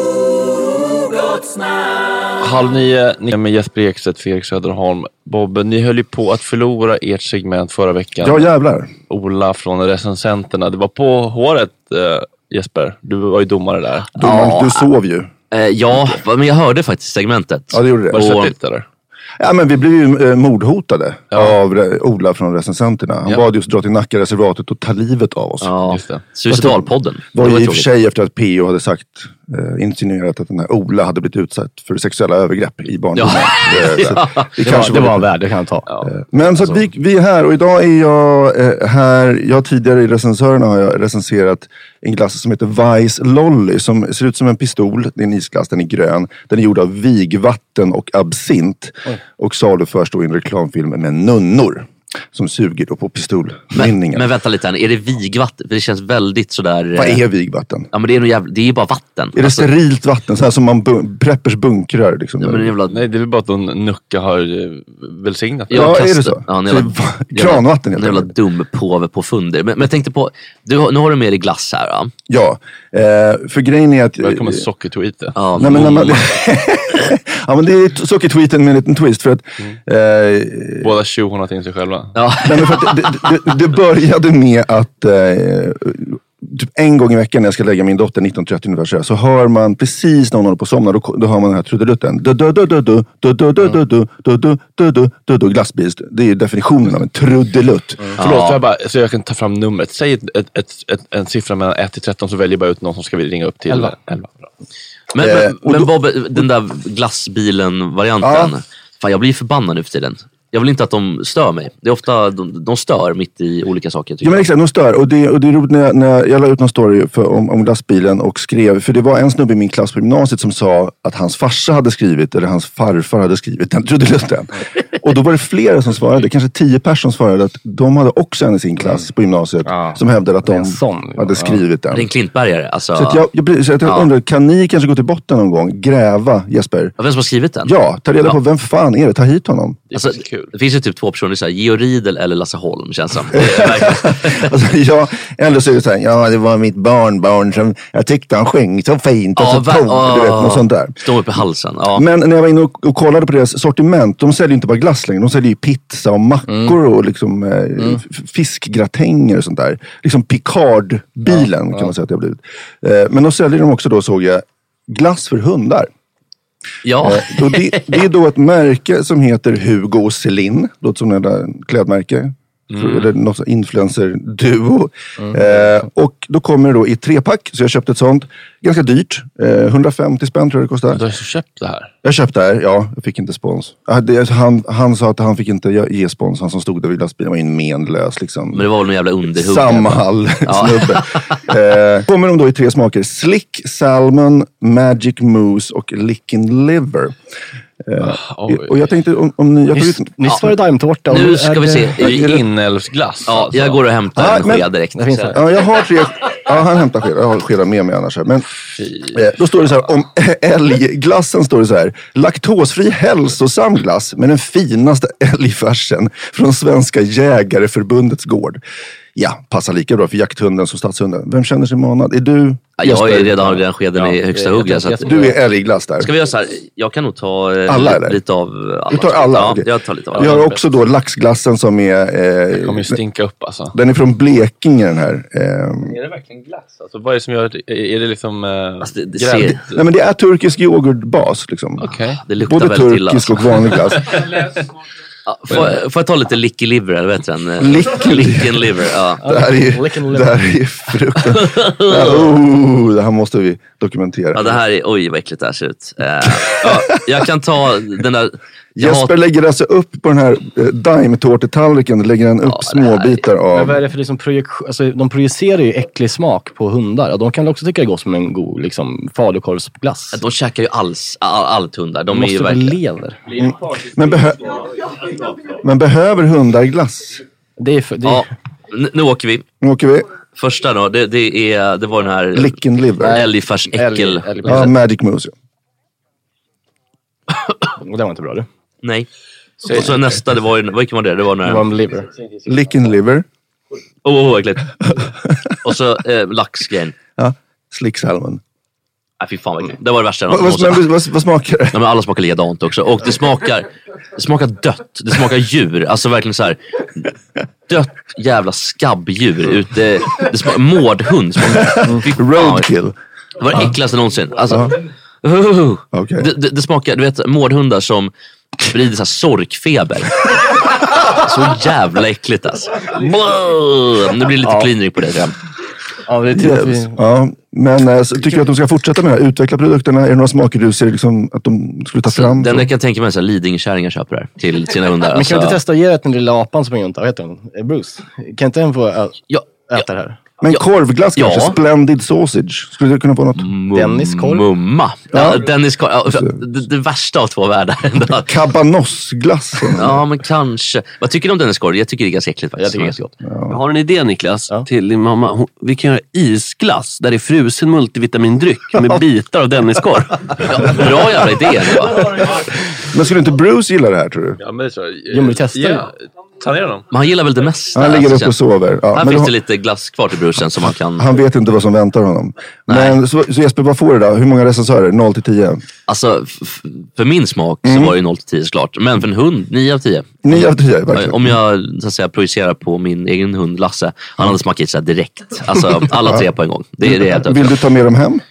8:30 med Jesper Ekstedt, Felix Söderholm. Bobbe, ni höll ju på att förlora ert segment förra veckan. Ja, jävlar. Ola från recensenterna. Det var på håret, Jesper. Du var ju domare där. Du sov ju. Ja, men jag hörde faktiskt segmentet. Ja, det gjorde det. Var det svettigt eller? Ja, men vi blev ju mordhotade av Ola från recensenterna. Han bad just dra till Nackareservatet och ta livet av oss. Ja, just det. Suicidalpodden. Var ju i och för sig efter att PO hade sagt, insinuerat att den här Ola hade blivit utsatt för sexuella övergrepp i barndomen. Det var värd, det kan jag ta. Ja. Men så att vi är här och idag är jag här. Jag tidigare i recensörerna har jag recenserat en glass som heter Vice Lolly som ser ut som en pistol. Det är en isglass, den är grön. Den är gjord av vigvatten och absint. Och saluförs då i en reklamfilm med nunnor som suger då på pistolmynningen. Men vänta lite här, är det vigvatten? För det känns väldigt sådär... Vad är vigvatten? Ja, men det är ju bara vatten. Är det sterilt vatten? Så här som man preppers bunkrar liksom? Ja, men Nej, det är väl bara att de Nucka har välsignat. Ja, är det så? Kranvatten. En jävla dum påve på funder. Men jag tänkte på, nu har du med dig glass här va? Ja, för grejen är att... Välkommen sockertweeten. Ja, men det är sockertweeten med en liten twist för att... Båda tjohorna till sig själva. Ja. Nej, men för att det började med att typ en gång i veckan när jag ska lägga min dotter 19:30 ungefär så hör man precis när hon håller på att somna, då hör man den här trudelutten. Glassbil. Det är ju definitionen av en trudelutt. Förlåt, så jag kan ta fram numret. Säg en siffra mellan 1 till 13 så väljer jag bara ut någon som ska vi ringa upp till 11. Men Bob, den där glassbilen-varianten, fan jag blir förbannad nu för tiden. Jag vill inte att de stör mig. Det är ofta de stör mitt i olika saker. Ja men exakt, de stör. Och det är roligt när jag la ut någon story om glassbilen och skrev. För det var en snubbe i min klass på gymnasiet som sa att hans farsa hade skrivit, eller hans farfar hade skrivit den trudelutten. Och då var det flera som svarade, kanske 10 personer som svarade att de hade också en i sin klass på gymnasiet som hävdade att de hade skrivit den. Det är en klintbergare. Alltså, så jag undrar, kan ni kanske gå till botten någon gång? Gräva, Jesper? Vem som har skrivit den? Ja, ta reda på vem fan är det? Ta hit honom. Alltså, det finns ju typ 2 personer, så här, Georg Riedel eller Lasse Holm känns som. Alltså, eller så är det så här, det var mitt barnbarn som jag tyckte han sjöng så fint och så du vet, något sånt där. Stå upp i halsen. Men när jag var inne och kollade på deras sortiment, de säljer ju inte bara glass längre, de säljer ju pizza och mackor och liksom fiskgratänger och sånt där. Liksom Picard-bilen kan man säga att det har blivit. Men då säljer de också, då såg jag, glass för hundar. Ja. Det är då ett märke som heter Hugo och Celine. Låter som en klädmärke. Eller något influencer-duo. Och då kommer det då i 3-pack. Så jag köpte ett sånt. Ganska dyrt. 150 spänn tror jag det kostar. Du har köpt det här? Jag köpte det här, ja. Jag fick inte spons. Han sa att han fick inte ge spons. Han som stod där vid lastbilen var en menlös liksom. Men det var väl någon jävla underhugg. Samhall-snubbe. Kommer de då i 3 smaker. Slick, Salmon, Magic Mousse och Lickin' Liver. Och jag tänkte om ni... Nyss var det daimtårta. Nu ska vi se. Det är inälvsglass. Ja, jag går och hämtar en sked direkt. Ja, jag har 3... Ja, han hämtar sked. Jag har skedar med mig annars. Men då står det så här, om älgglassen står det så här: laktosfri hälsosam glass med den finaste älgfärsen från Svenska Jägareförbundets gård. Ja, passar lika bra för jakthunden som stadshunden. Vem känner sig manad? Är du... Jag är redan den skeden i högsta hugg. Du är älgglass där. Ska vi göra så här? Jag kan nog ta lite av alla. Du tar alla? Ja, okay. Jag tar lite av alla. Vi har också då laxglassen som är... det kommer ju stinka upp alltså. Den är från Blekinge den här. en glass? Alltså, vad är det som gör att, är det liksom alltså nej, men det är turkisk yoghurtbas liksom. Okay. Det luktar både väldigt illa. Turkisk och vanlig glass. Får jag ta lite licky liver, eller vet du? Licken liver, ja. Det här är fruktansvärt. Det här måste vi dokumentera. Ja, det här är, oj vad äckligt det här ser ut. Jag kan ta den där... Jesper lägger alltså upp på den här daimtårtetallriken, lägger han upp små bitar av... Men vad är det för liksom alltså, de projicerar ju äcklig smak på hundar. Och de kan också tycka det går som en god liksom, falukorvsglass. De käkar ju allt hundar. De måste är ju väl verkligen... lever. Men behöver hundar glass? Ja, nu åker vi. Första då, det var den här... Licken liver. Älgfärsäckel. Ja, Magic Moose. Det var inte bra det. Nej. Och så nästa, vilken var det? Det var den här... liver. Licken liver. Vad äckligt. Och så laxgrejen. Ja, slicksalmon. Nej, fy fan vad äckligt. Det var det värsta. Vad smakar det? Ja, men alla smakar likadant också. Och det smakar dött. Det smakar djur. Alltså verkligen så här dött jävla skabbdjur ute. Det smakar mårdhund. Roadkill. Det var det äckligaste någonsin. Alltså. Okay. Det smakar, du vet, mårdhundar som sprider så här sorkfeber. Så jävla äckligt alltså. Nu blir det lite cleanring på det tror jag. Ja, det är till att vi... Men tycker du att de ska fortsätta med att utveckla produkterna? Är det några smaker du ser liksom, att de skulle ta fram? Den jag kan tänka mig att Lidingö-kärringar köper det till sina hundar. Men kan du inte testa att ge den lilla apan som är junta? Vad heter den? Bruce. Kan inte den få äta det här? Men korvglass kanske? Splendid sausage. Skulle det kunna få något? Denniskorv? Mumma. Ja, Denniskorv. Det värsta av två världar. Kabanossglass. Ja, men kanske. Vad tycker du om Denniskorv? Jag tycker det är ganska äckligt faktiskt. Jag tycker det är gott. Jag har en idé, Niklas, till din mamma. Vi kan göra isglass där det är frusen multivitamindryck med bitar av Denniskorv. Bra jävla idé. Men skulle inte Bruce gilla det här, tror du? Ja, men det tror jag. Jo, men vi testar. Ta ner dem. Men han gillar väl det mesta. Han ligger uppe och sover. Ja, här finns det lite glass kvar till brusen som man kan... Han vet inte vad som väntar honom. Nej. Men så Jesper, vad får du då? Hur många recensörer? 0-10? Alltså, för min smak så var det 0-10 såklart. Men för en hund, 9 av 10. 9 av 10, verkligen. Om jag så att säga projicerar på min egen hund Lasse, han hade smakat så här direkt. Alltså, alla 3 på en gång. Det är helt Vill du ta med dem hem?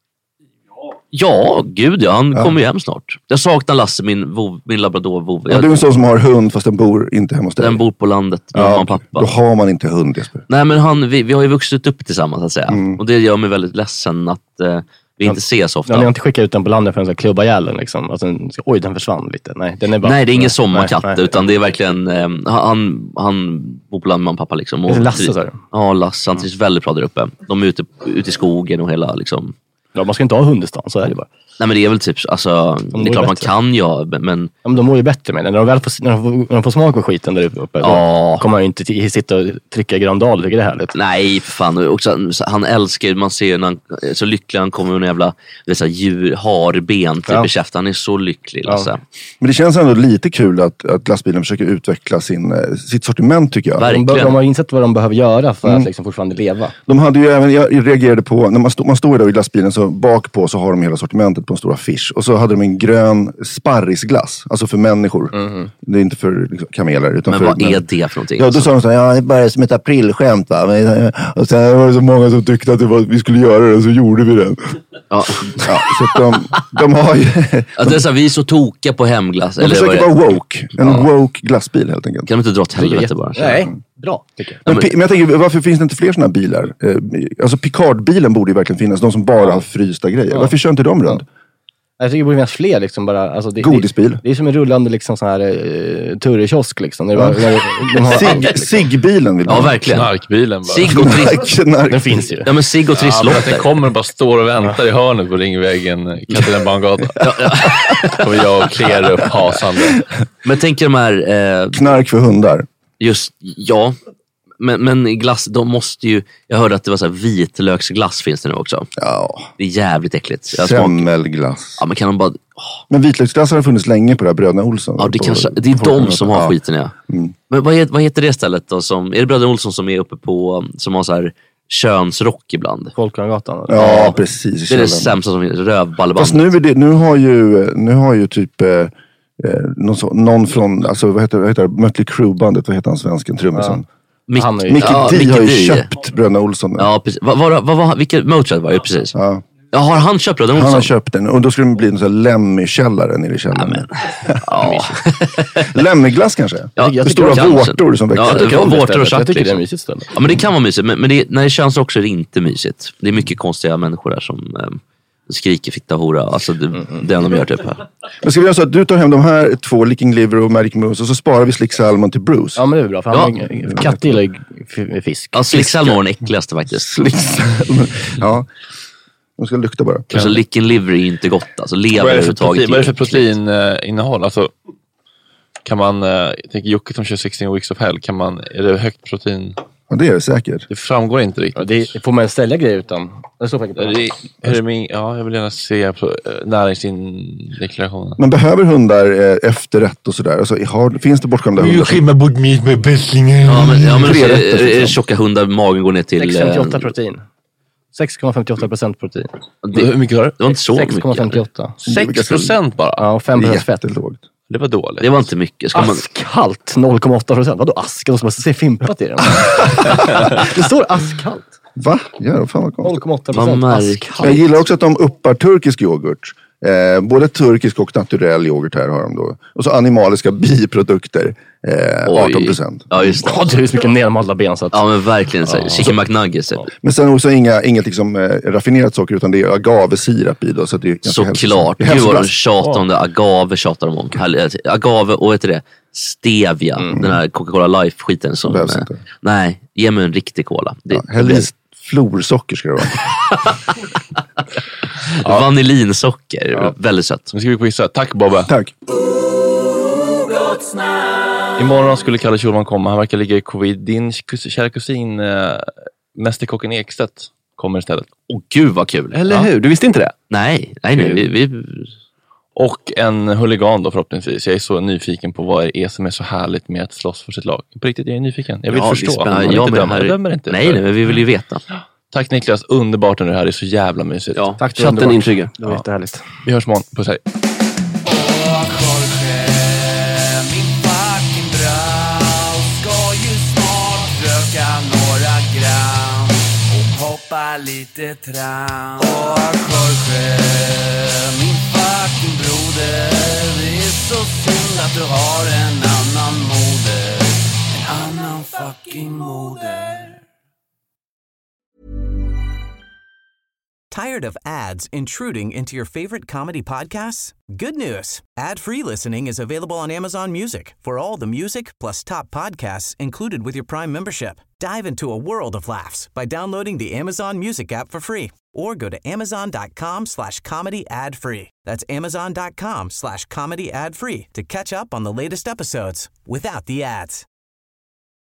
Ja, gud ja. Han kommer ju hem snart. Jag saknar Lasse, min labrador vov. Ja, du är en sån som har hund fast den bor inte hemma hos dig. Den bor på landet med mamma och pappa. Då har man inte hund, Jesper. Nej, men vi har ju vuxit upp tillsammans så att säga. Och det gör mig väldigt ledsen att vi inte ses ofta. Ja, ni har inte skickat ut den på landet för en sån klubba ihjälen liksom. Alltså, oj, den försvann lite. Nej, den är bara... Nej, det är ingen sommarkatt utan det är verkligen han bor på landet med mamma och pappa liksom. Och Lasse, sa du? Ja, Lasse. Han trivs väldigt bra där uppe. De är ute i skogen och hela liksom... Ja, man ska inte ha hund i stan, så är det bara. Nej, men det är väl typ, alltså, det är klart man kan men... Ja, men de mår ju bättre med det. När de får smak på skiten där uppe, då kommer man ju inte sitta och trycka Grandal, tycker det är härligt. Nej, för fan. Också, han älskar, man ser när han så lycklig han kommer med en jävla harben typ i käften. Han är så lycklig, alltså. Men det känns ändå lite kul att glassbilen försöker utveckla sitt sortiment, tycker jag. Verkligen. De har insett vad de behöver göra för att liksom fortfarande leva. De hade ju även, jag reagerade på, när man står där i glassbilen så bak på så har de hela sortimentet på en stor affisch. Och så hade de en grön sparrisglass. Alltså för människor. Det är inte för liksom, kameler. Utan men för, vad är det för någonting? Ja, då sa de så här, det är bara som ett aprilskämt, va? Och sen var det så många som tyckte att vi skulle göra det, så gjorde vi det. Ja. Så att de har ju... Att det är så här, vi är så tokiga på hemglass. De försöker vara woke. En woke glassbil helt enkelt. Kan de inte dra till helvete bara? Nej, bra tycker jag. Men jag tänker, varför finns det inte fler sådana bilar? Alltså Picard-bilen borde ju verkligen finnas. De som bara har frysta grejer. Varför kör inte de runt? Jag tycker det borde finnas fler liksom bara, alltså godisbil. Det är som en rullande liksom sån här turrekiosk liksom. Sigg-bilen vill man. Ja, verkligen. Knarkbilen bara. Sigg och Triss. Den finns ju. Ja, men Sigg och Trisslotter. Den kommer och bara står och väntar i hörnet på Ringvägen Katarina Bangata. Och jag kliar upp hasande. Men tänker de här... knark för hundar. Just, ja. Men glass, de måste ju... Jag hörde att det var så här vitlöksglass finns det nu också. Ja. Det är jävligt äckligt. Semmelglass. Ja, men kan de bara... Men vitlöksglass har funnits länge på det här Bröderna Olsson. Ja, det är de som har skiten, ja. Men vad heter det stället då? Är det Bröderna Olsson som är uppe på... Som har så här könsrock ibland? Folkungagatan. Ja, precis. Det är det sämsta som finns. Rövballeband. Fast nu har ju typ... någon från, alltså vad heter Mötley Crüe-bandet, vad heter han svensken trummisen? Mickey D har ju köpt Bröderna Olsson. Ja, precis. Vilket Motörhead var det precis? Ja. Ja, har han köpt Bröderna Olsson? Han har köpt den och då skulle det bli en sån här Lemmy-källare nere i källaren. Ja. Lemmy-glass kanske? Ja, det stora vårtor som växer. Ja, vårtor och jag tycker det är mysigt ställe. Ja, men det kan vara mysigt. Men när det känns också är det inte mysigt. Det är mycket konstiga människor där som skriker fitta hora. Alltså det de gör typ här. Men ska vi göra så att du tar hem de här 2, Licking Liver och Magic Moose, och så sparar vi Slick Salmon till Bruce? Ja, men det är bra. För han katt gillar ju fisk. Ja, Slick Salmon är den äckligaste faktiskt. Slick Salmon, ja. De ska lukta bara. Alltså Licking Liver är inte gott. Alltså lever överhuvudtaget. Vad är det för proteininnehåll? Alltså, kan man, jag tänker Jocke som kör 16 Weeks of Hell, är det högt protein? Ja, det är det säkert. Det framgår inte riktigt. Ja, det får man sälja grejer utan. Det står faktiskt jag vill gärna se näringsdeklarationen. Men behöver hundar efterrätt och sådär? Alltså, finns det bortskämda hundar? Jag skimmar bort mig med bässlingen. Ja, men är det tjocka hundar, magen går ner till 6,58 protein. 6,58% protein. Hur mycket har det? Det var inte så mycket. 6,58. 6% bara? Ja, 5% fett. Det var dåligt. Det var inte mycket. Askallt 0,8%. Vadå ask? De som måste se fimpat i den. Det står askallt. Va? Ja, fan vad konstigt. 0,8% askallt. Jag gillar också att de uppar turkisk yoghurt. Både turkisk och naturell yoghurt här har de då. Och så animaliska biprodukter. 18%. Ja, just det. Det är så mycket nedmalda ben så att... Ja, men verkligen. Så, chicken McNuggets. Ja. Men sen också inget liksom, raffinerat socker, utan det är agavesirap i då. Så det är såklart. Gud vad de tjatar om det. Agave tjatar de om. Agave och vet du det? Stevia. Den här Coca-Cola Life-skiten som... nej, ge mig en riktig cola. Florsocker ska det vara. Vanillinsocker. Väldigt sött. Nu ska vi quizza. Tack Bobbe. Tack. Imorgon skulle Kalle Schulman komma. Han verkar ligga i covid. Din kära kusin Mästerkocken Ekstedt kommer istället. Gud vad kul. Eller hur? Du visste inte det? Nej. Och en huligan då förhoppningsvis. Jag är så nyfiken på vad det är som är så härligt med att slåss för sitt lag. På riktigt, jag är nyfiken. Jag vill förstå. Jag dömer inte. Nej, men vi vill ju veta. Tack Niklas, underbart när du är här. Det är så jävla mysigt. Ja, tack. Chatten intygar. Det var jättehärligt. Vi hörs imorgon. Puss, hej. Lite tram. Jorge, min fucking broder. Det är så synd att du har en annan moder. En annan fucking moder. Tired of ads intruding into your favorite comedy podcasts? Good news. Ad-free listening is available on Amazon Music for all the music plus top podcasts included with your Prime membership. Dive into a world of laughs by downloading the Amazon Music app for free or go to amazon.com/comedy ad-free. That's amazon.com/comedy ad-free to catch up on the latest episodes without the ads.